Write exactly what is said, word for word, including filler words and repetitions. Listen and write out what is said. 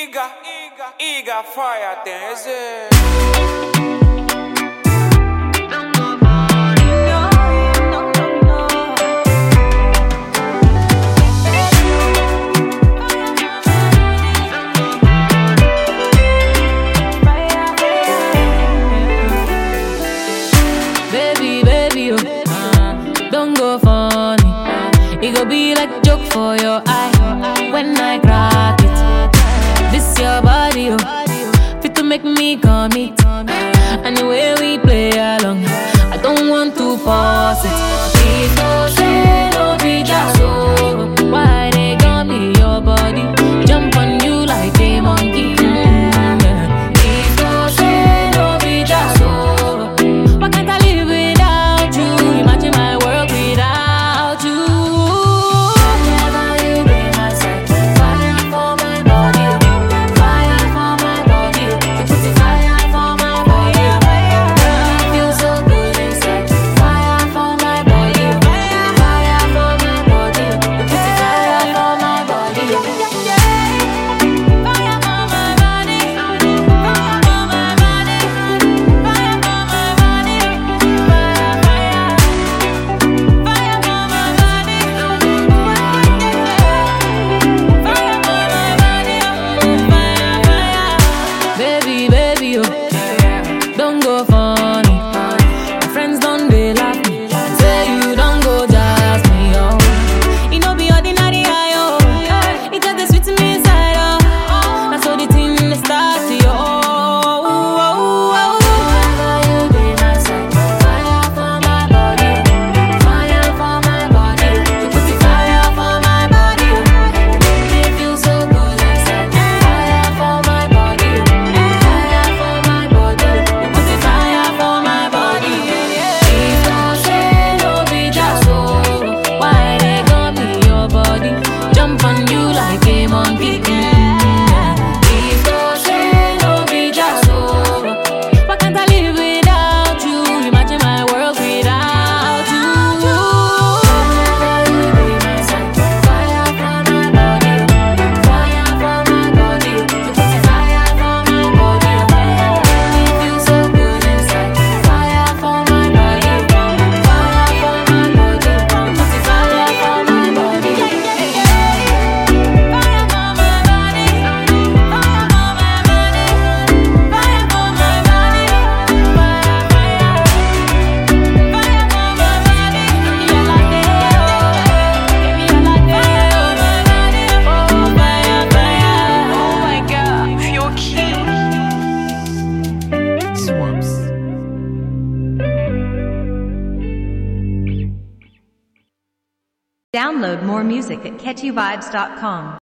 Eager, eager, eager fire thing, is it? It go be like joke for your eye when I crack it. This your body, oh, fit to make me commit. And the way we play along, I don't want to pause it. Please don't say no be just so. Why they got me your body? Jump on you like a monkey. Mm-hmm. Please don't say no be just so. Why can't I live without you? Imagine my world without you. Download more music at catchy vibes dot com.